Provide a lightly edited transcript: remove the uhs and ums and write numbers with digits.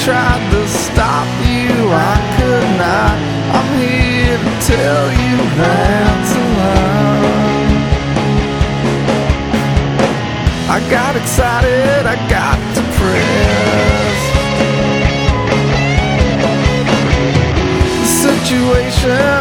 tried to stop you, I could not. I'm here to tell you that's a lie. I got excited, I got depressed. The situation